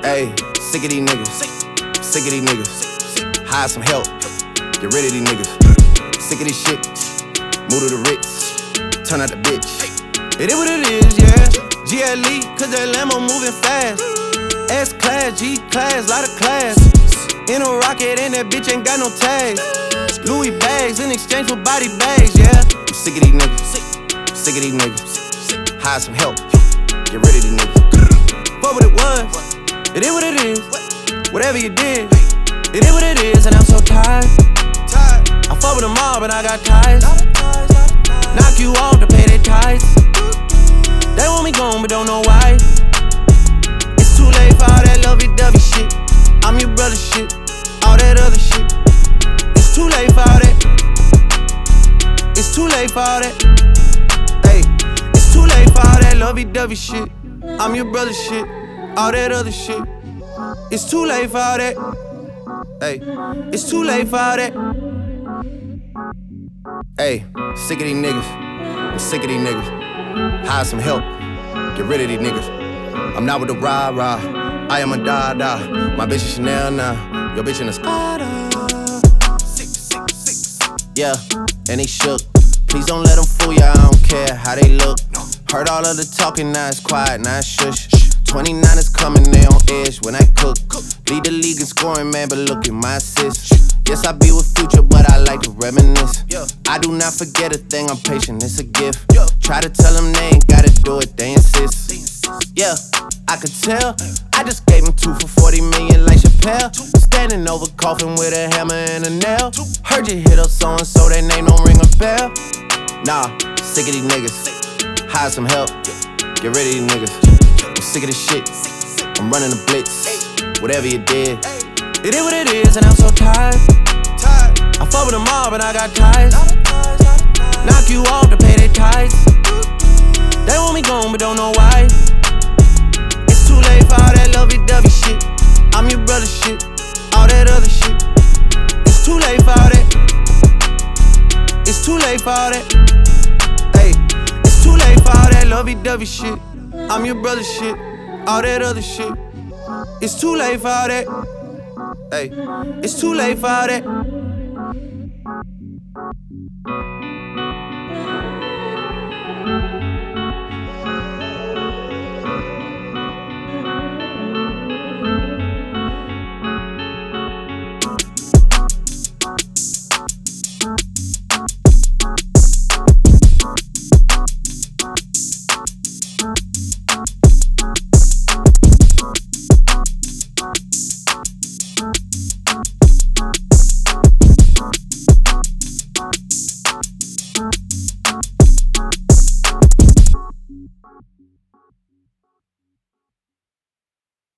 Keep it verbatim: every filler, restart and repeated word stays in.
Ayy, sick of these niggas. Sick of these niggas. Hire some help. Get rid of these niggas. Sick of this shit. Move to the Ritz. Turn out the bitch. It is what it is, yeah. G L E, cause that Lambo moving fast. S-class, G-class, lot of class. In a rocket and that bitch ain't got no tags. Louis bags in exchange for body bags, yeah. I'm sick of these niggas. Sick of these niggas. Hire some help. Get rid of these niggas. Fuck what it was. It is what it is. Whatever you did, it is what it is, and I'm so tired. I fuck with them all, but I got ties. Knock you off to pay their ties. They want me gone, but don't know why. It's too late for all that lovey-dovey shit. I'm your brother shit, all that other shit. It's too late for all that. It's too late for all that. Hey, it's too late for all that lovey-dovey shit. I'm your brother shit, all that other shit. It's too late for all that. Hey, it's too late for all that. Hey, sick of these niggas. I'm sick of these niggas. Hire some help. Get rid of these niggas. I'm not with the rah-rah. I am a da-da. My bitch is Chanel now. Your bitch in a Spada. Yeah, and they shook. Please don't let them fool ya, I don't care how they look. Heard all of the talking, now it's quiet, now it's shush. twenty-nine is coming, they on edge when I cook. Lead the league in scoring, man, but look at my assists. Yes, I be with Future, but I like to reminisce. I do not forget a thing, I'm patient, it's a gift. Try to tell them they ain't gotta do it, they insist. Yeah, I could tell. I just gave him two for forty million like Chappelle. Standing over coffin with a hammer and a nail. Heard you hit up so-and-so, that name don't ring a bell. Nah, sick of these niggas. Hire some help, get rid of these niggas. I'm sick of this shit, I'm running the blitz. Whatever you did, it is what it is, and I'm so tired. I fuck with them all, but I got ties. Knock you off to pay their ties. They want me gone, but don't know why. It's too late for all that lovey-dovey shit. I'm your brother shit, all that other shit. It's too late for all that. It's too late for all that. Hey, it's too late for all that lovey-dovey shit. I'm your brother shit, all that other shit. It's too late for all that. Hey, it's too late for all that.